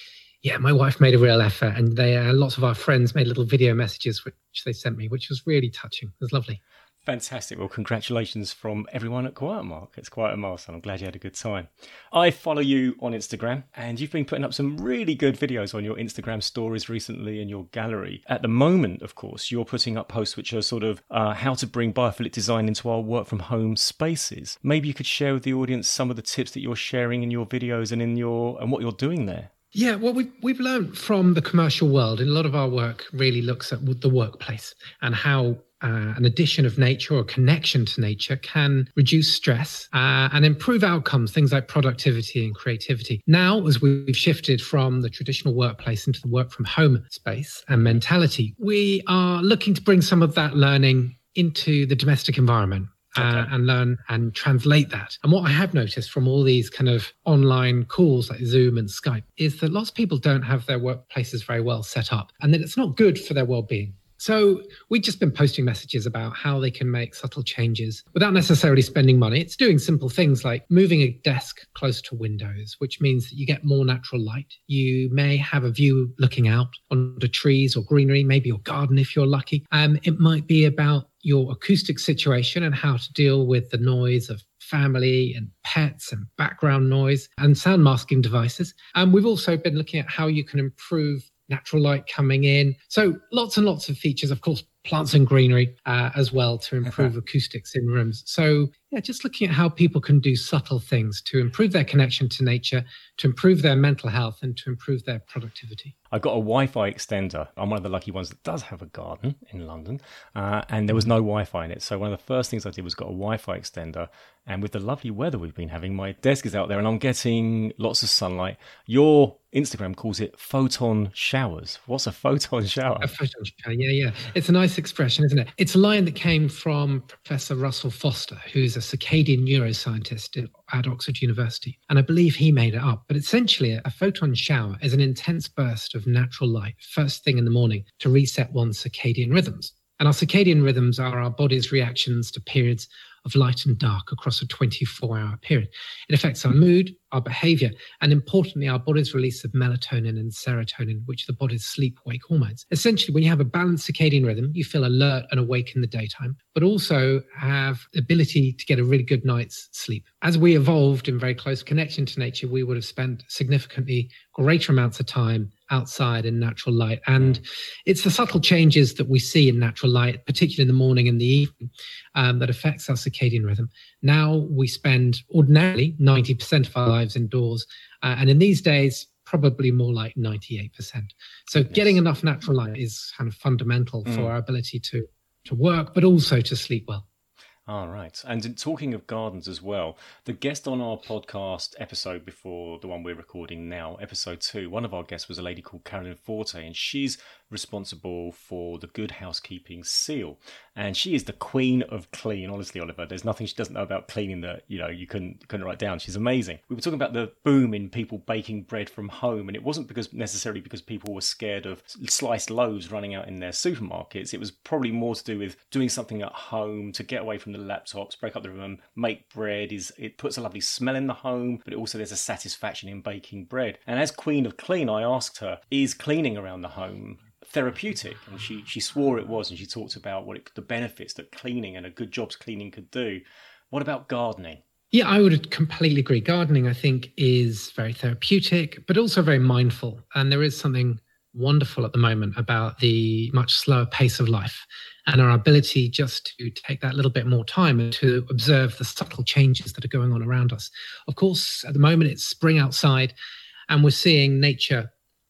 Yeah, my wife made a real effort, and they uh, lots of our friends made little video messages which they sent me, which was really touching. It was lovely. Fantastic. Well, congratulations from everyone at Quiet Mark. It's quite a milestone. I'm glad you had a good time. I follow you on Instagram, and you've been putting up some really good videos on your Instagram stories recently in your gallery. At the moment, of course, you're putting up posts which are sort of uh, how to bring biophilic design into our work from home spaces. Maybe you could share with the audience some of the tips that you're sharing in your videos and in your and what you're doing there. Yeah, well, we've, we've learned from the commercial world, and a lot of our work really looks at the workplace and how uh, an addition of nature or connection to nature can reduce stress uh, and improve outcomes, things like productivity and creativity. Now, as we've shifted from the traditional workplace into the work from home space and mentality, we are looking to bring some of that learning into the domestic environment. Okay. Uh, and learn and translate that. And what I have noticed from all these kind of online calls like Zoom and Skype is that lots of people don't have their workplaces very well set up, and that it's not good for their well-being. So we've just been posting messages about how they can make subtle changes without necessarily spending money. It's doing simple things like moving a desk close to windows, which means that you get more natural light. You may have a view looking out onto trees or greenery, maybe your garden if you're lucky. Um, it might be about your acoustic situation and how to deal with the noise of family and pets and background noise and sound masking devices. And we've also been looking at how you can improve natural light coming in. So lots and lots of features, of course, plants and greenery uh, as well to improve acoustics in rooms. So yeah, just looking at how people can do subtle things to improve their connection to nature, to improve their mental health, and to improve their productivity. I've got a Wi-Fi extender. I'm one of the lucky ones that does have a garden in London, uh, and there was no Wi-Fi in it. So one of the first things I did was got a Wi-Fi extender. And with the lovely weather we've been having, my desk is out there and I'm getting lots of sunlight. Your Instagram calls it photon showers. What's a photon shower? A photon shower, yeah, yeah. It's a nice expression, isn't it? It's a line that came from Professor Russell Foster, who's a circadian neuroscientist at Oxford University. And I believe he made it up. But essentially, a photon shower is an intense burst of natural light first thing in the morning to reset one's circadian rhythms. And our circadian rhythms are our body's reactions to periods of light and dark across a twenty-four hour period. It affects our mood, our behavior, and importantly, our body's release of melatonin and serotonin, which are the body's sleep-wake hormones. Essentially, when you have a balanced circadian rhythm, you feel alert and awake in the daytime, but also have the ability to get a really good night's sleep. As we evolved in very close connection to nature, we would have spent significantly greater amounts of time outside in natural light. And it's the subtle changes that we see in natural light, particularly in the morning and the evening, um, that affects our circadian rhythm. Now we spend ordinarily ninety percent of our lives indoors. Uh, and in these days, probably more like ninety-eight percent. So yes. Getting enough natural light is kind of fundamental mm. for our ability to, to work, but also to sleep well. All right. And in talking of gardens as well, the guest on our podcast episode before the one we're recording now, episode two, one of our guests was a lady called Carolyn Forte, and she's responsible for the Good Housekeeping seal. And she is the queen of clean. Honestly, Oliver, there's nothing she doesn't know about cleaning that, you know, you couldn't, couldn't write down. She's amazing. We were talking about the boom in people baking bread from home, and it wasn't because necessarily because people were scared of sliced loaves running out in their supermarkets. It was probably more to do with doing something at home to get away from the laptops, break up the room, make bread. Is it puts a lovely smell in the home, but it also there's a satisfaction in baking bread. And as Queen of Clean, I asked her, is cleaning around the home therapeutic? And she she swore it was, and she talked about what it, the benefits that cleaning and a good job's cleaning could do. What about gardening? Yeah, I would completely agree. Gardening, I think, is very therapeutic, but also very mindful. And there is something wonderful at the moment about the much slower pace of life and our ability just to take that little bit more time and to observe the subtle changes that are going on around us. Of course, at the moment, it's spring outside and we're seeing nature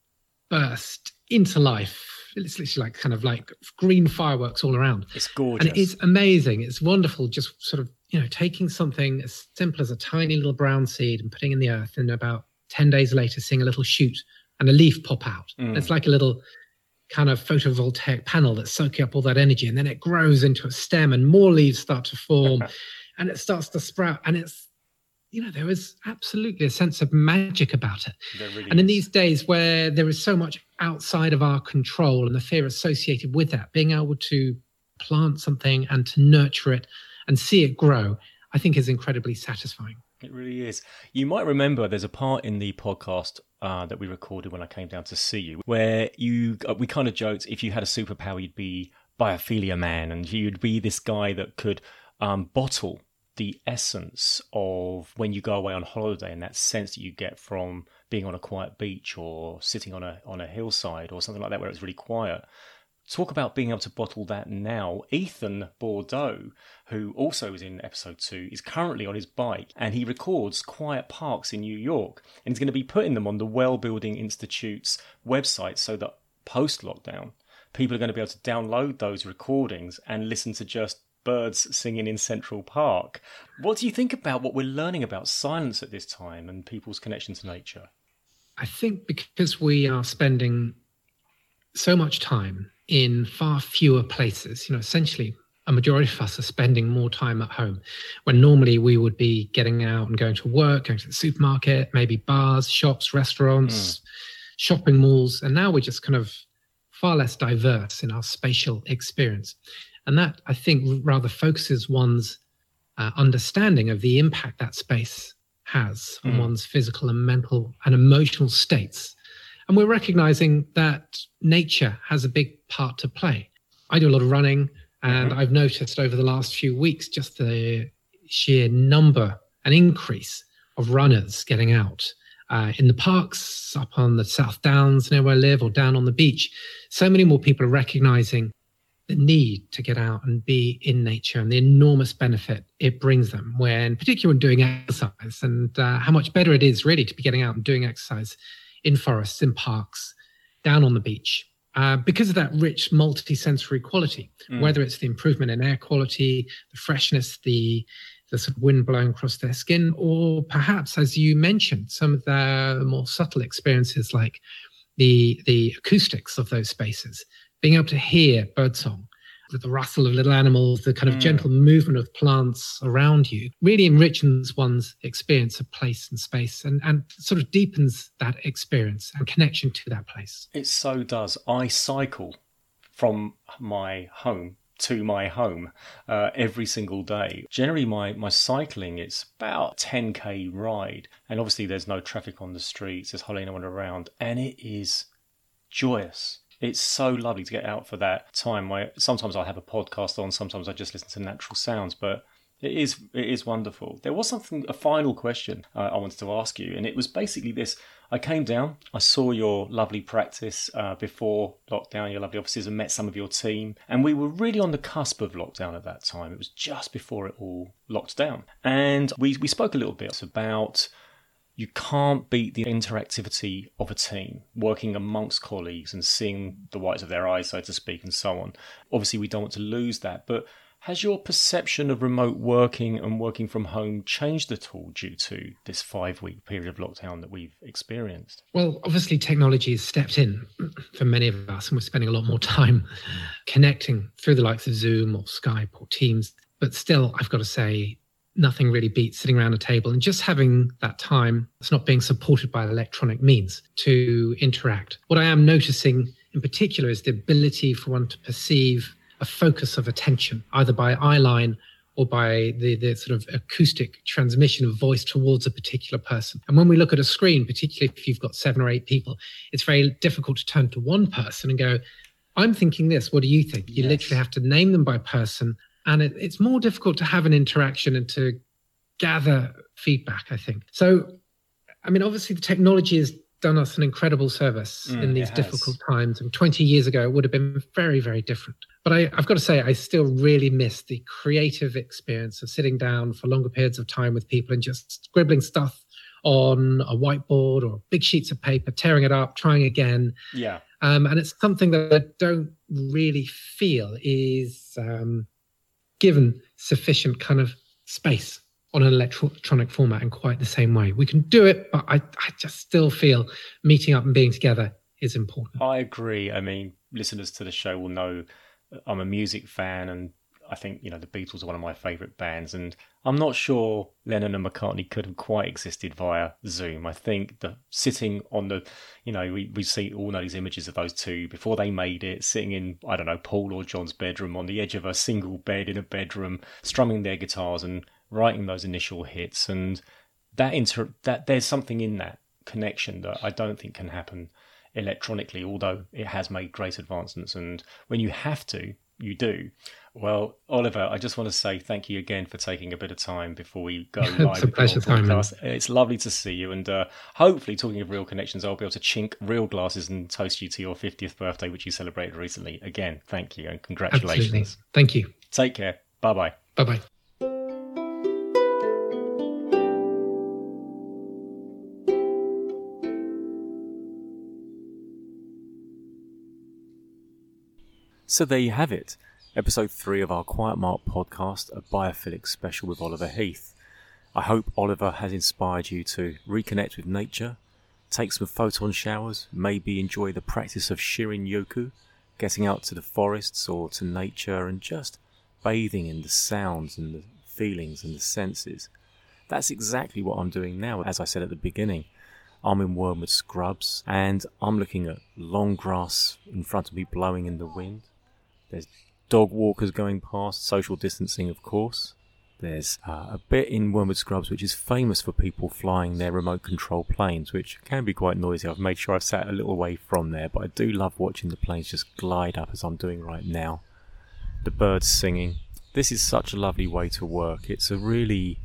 burst into life. It's literally like kind of like green fireworks all around. It's gorgeous. And it's amazing. It's wonderful just sort of, you know, taking something as simple as a tiny little brown seed and putting it in the earth, and about ten days later seeing a little shoot and a leaf pop out. Mm. It's like a little kind of photovoltaic panel that's soaking up all that energy, and then it grows into a stem and more leaves start to form and it starts to sprout. And it's, you know, there is absolutely a sense of magic about it. Really and in is. These days where there is so much outside of our control and the fear associated with that, being able to plant something and to nurture it and see it grow, I think is incredibly satisfying. It really is. You might remember there's a part in the podcast uh, that we recorded when I came down to see you where you uh, we kind of joked if you had a superpower, you'd be Biophilia Man, and you'd be this guy that could um, bottle the essence of when you go away on holiday and that sense that you get from being on a quiet beach or sitting on a on a hillside or something like that where it's really quiet. Talk about being able to bottle that now. Ethan Bordeaux, who also was in episode two, is currently on his bike and he records quiet parks in New York, and he's going to be putting them on the Well Building Institute's website so that post-lockdown, people are going to be able to download those recordings and listen to just birds singing in Central Park. What do you think about what we're learning about silence at this time and people's connection to nature? I think because we are spending so much time in far fewer places, you know, essentially a majority of us are spending more time at home when normally we would be getting out and going to work, going to the supermarket, maybe bars, shops, restaurants, mm. shopping malls. And now we're just kind of far less diverse in our spatial experience. And that, I think, rather focuses one's uh, understanding of the impact that space has on mm. one's physical and mental and emotional states. And we're recognizing that nature has a big part to play. I do a lot of running, and mm-hmm. I've noticed over the last few weeks just the sheer number and increase of runners getting out uh, in the parks, up on the South Downs near where I live, or down on the beach. So many more people are recognizing the need to get out and be in nature and the enormous benefit it brings them when, particularly when doing exercise, and uh, how much better it is really to be getting out and doing exercise in forests, in parks, down on the beach, uh, because of that rich multi-sensory quality, mm. whether it's the improvement in air quality, the freshness, the the sort of wind blowing across their skin, or perhaps, as you mentioned, some of the more subtle experiences like the the acoustics of those spaces, being able to hear birdsong, the rustle of little animals, the kind of mm. gentle movement of plants around you really enriches one's experience of place and space, and, and sort of deepens that experience and connection to that place. It so does. I cycle from my home to my home uh, every single day. Generally, my, my cycling, it's about a ten k ride. And obviously there's no traffic on the streets, there's hardly anyone around, and it is joyous. It's so lovely to get out for that time. I, sometimes I'll have a podcast on, sometimes I just listen to natural sounds, but it is it is wonderful. There was something, a final question uh, I wanted to ask you, and it was basically this. I came down, I saw your lovely practice uh, before lockdown, your lovely offices, and met some of your team, and we were really on the cusp of lockdown at that time. It was just before it all locked down. And we, we spoke a little bit about you can't beat the interactivity of a team, working amongst colleagues and seeing the whites of their eyes, so to speak, and so on. Obviously, we don't want to lose that. But has your perception of remote working and working from home changed at all due to this five-week period of lockdown that we've experienced? Well, obviously, technology has stepped in for many of us, and we're spending a lot more time connecting through the likes of Zoom or Skype or Teams. But still, I've got to say, nothing really beats sitting around a table and just having that time that's not being supported by electronic means to interact. What I am noticing in particular is the ability for one to perceive a focus of attention, either by eye line or by the, the sort of acoustic transmission of voice towards a particular person. And when we look at a screen, particularly if you've got seven or eight people, it's very difficult to turn to one person and go, I'm thinking this, what do you think? You yes. literally have to name them by person. And it, it's more difficult to have an interaction and to gather feedback, I think. So, I mean, obviously the technology has done us an incredible service mm, in these difficult times. And twenty years ago, it would have been very, very different. But I, I've got to say, I still really miss the creative experience of sitting down for longer periods of time with people and just scribbling stuff on a whiteboard or big sheets of paper, tearing it up, trying again. Yeah. Um, and it's something that I don't really feel is um, given sufficient kind of space on an electronic format in quite the same way. We can do it, but I, I just still feel meeting up and being together is important. I agree. I mean, listeners to the show will know I'm a music fan, and I think, you know, the Beatles are one of my favourite bands, and I'm not sure Lennon and McCartney could have quite existed via Zoom. I think that sitting on the, you know, we, we see all know these images of those two before they made it, sitting in, I don't know, Paul or John's bedroom on the edge of a single bed in a bedroom, strumming their guitars and writing those initial hits. And that inter that there's something in that connection that I don't think can happen electronically, although it has made great advancements. And when you have to, you do. Well, Oliver, I just want to say thank you again for taking a bit of time before we go live. It's a pleasure, Simon. It's lovely to see you, and uh, hopefully, talking of real connections, I'll be able to chink real glasses and toast you to your fiftieth birthday, which you celebrated recently. Again, thank you and congratulations. Absolutely. Thank you. Take care. Bye-bye. Bye-bye. So there you have it, episode three of our Quiet Mark podcast, a biophilic special with Oliver Heath. I hope Oliver has inspired you to reconnect with nature, take some photon showers, maybe enjoy the practice of Shirin-yoku, getting out to the forests or to nature and just bathing in the sounds and the feelings and the senses. That's exactly what I'm doing now, as I said at the beginning. I'm in Wormwood Scrubs and I'm looking at long grass in front of me blowing in the wind. There's dog walkers going past, social distancing of course. There's uh, a bit in Wormwood Scrubs which is famous for people flying their remote control planes, which can be quite noisy. I've made sure I've sat a little away from there, but I do love watching the planes just glide up as I'm doing right now. The birds singing. This is such a lovely way to work. It's a really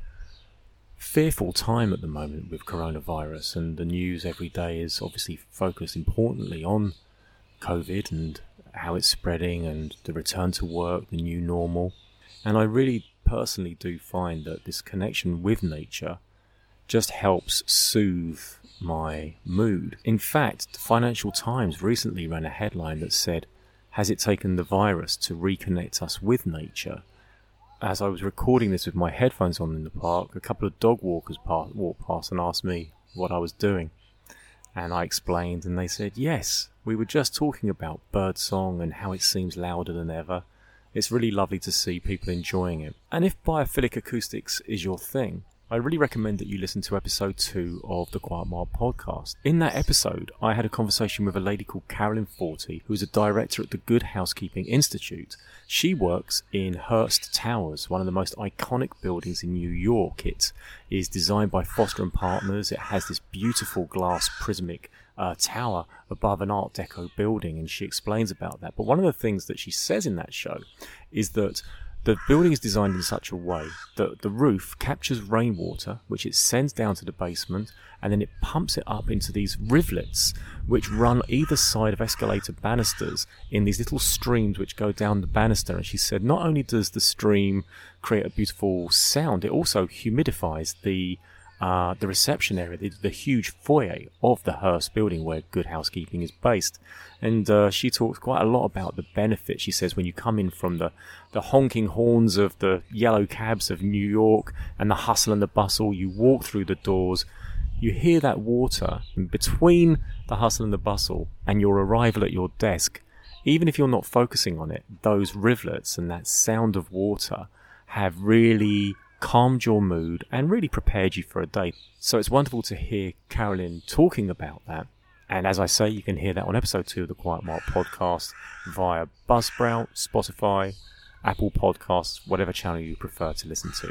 fearful time at the moment with coronavirus, and the news every day is obviously focused importantly on COVID and how it's spreading and the return to work, the new normal. And I really personally do find that this connection with nature just helps soothe my mood. In fact, the Financial Times recently ran a headline that said, "Has it taken the virus to reconnect us with nature?" As I was recording this with my headphones on in the park, a couple of dog walkers passed, walked past and asked me what I was doing. And I explained, and they said, yes, we were just talking about birdsong and how it seems louder than ever. It's really lovely to see people enjoying it. And if biophilic acoustics is your thing, I really recommend that you listen to episode two of the Quiet Mark podcast. In that episode, I had a conversation with a lady called Carolyn Forty, who is a director at the Good Housekeeping Institute. She works in Hearst Towers, one of the most iconic buildings in New York. It is designed by Foster and Partners. It has this beautiful glass prismatic uh, tower above an Art Deco building, and she explains about that. But one of the things that she says in that show is that the building is designed in such a way that the roof captures rainwater, which it sends down to the basement, and then it pumps it up into these rivulets, which run either side of escalator banisters in these little streams which go down the banister. And she said not only does the stream create a beautiful sound, it also humidifies the Uh, the reception area, the, the huge foyer of the Hearst building where Good Housekeeping is based. And uh, she talks quite a lot about the benefit. She says when you come in from the, the honking horns of the yellow cabs of New York and the hustle and the bustle, you walk through the doors, you hear that water, and between the hustle and the bustle and your arrival at your desk, even if you're not focusing on it, those rivulets and that sound of water have really calmed your mood and really prepared you for a day. So it's wonderful to hear Carolyn talking about that. And as I say, you can hear that on episode two of the Quiet Mark podcast via Buzzsprout, Spotify, Apple Podcasts, whatever channel you prefer to listen to.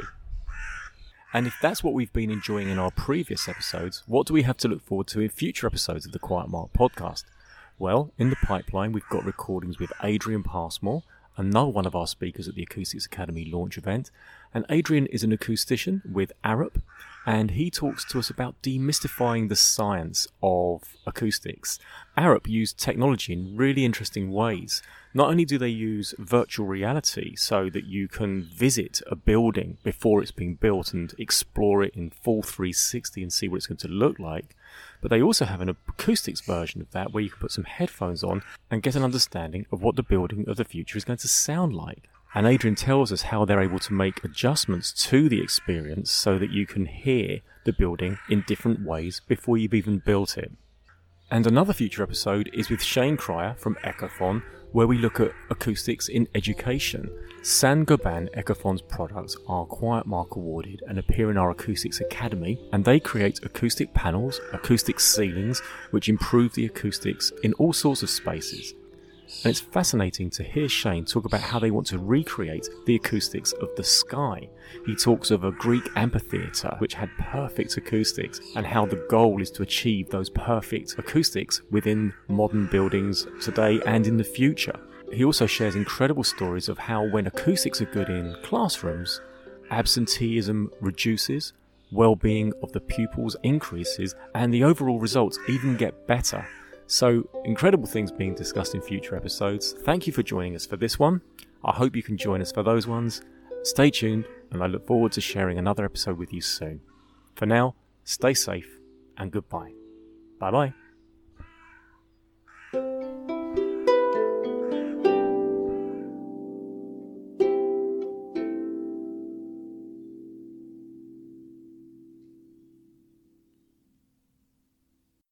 And if that's what we've been enjoying in our previous episodes, what do we have to look forward to in future episodes of the Quiet Mark podcast? Well, in the pipeline, we've got recordings with Adrian Passmore, another one of our speakers at the Acoustics Academy launch event. And Adrian is an acoustician with Arup, and he talks to us about demystifying the science of acoustics. Arup use technology in really interesting ways. Not only do they use virtual reality so that you can visit a building before it's been built and explore it in full three sixty and see what it's going to look like, but they also have an acoustics version of that where you can put some headphones on and get an understanding of what the building of the future is going to sound like. And Adrian tells us how they're able to make adjustments to the experience so that you can hear the building in different ways before you've even built it. And another future episode is with Shane Cryer from Echophon, where we look at acoustics in education. Saint-Gobain Echophon's products are Quiet Mark awarded and appear in our Acoustics Academy, and they create acoustic panels, acoustic ceilings, which improve the acoustics in all sorts of spaces. And it's fascinating to hear Shane talk about how they want to recreate the acoustics of the sky. He talks of a Greek amphitheatre which had perfect acoustics, and how the goal is to achieve those perfect acoustics within modern buildings today and in the future. He also shares incredible stories of how when acoustics are good in classrooms, absenteeism reduces, well-being of the pupils increases, and the overall results even get better. So, incredible things being discussed in future episodes. Thank you for joining us for this one. I hope you can join us for those ones. Stay tuned, and I look forward to sharing another episode with you soon. For now, stay safe and goodbye. Bye bye.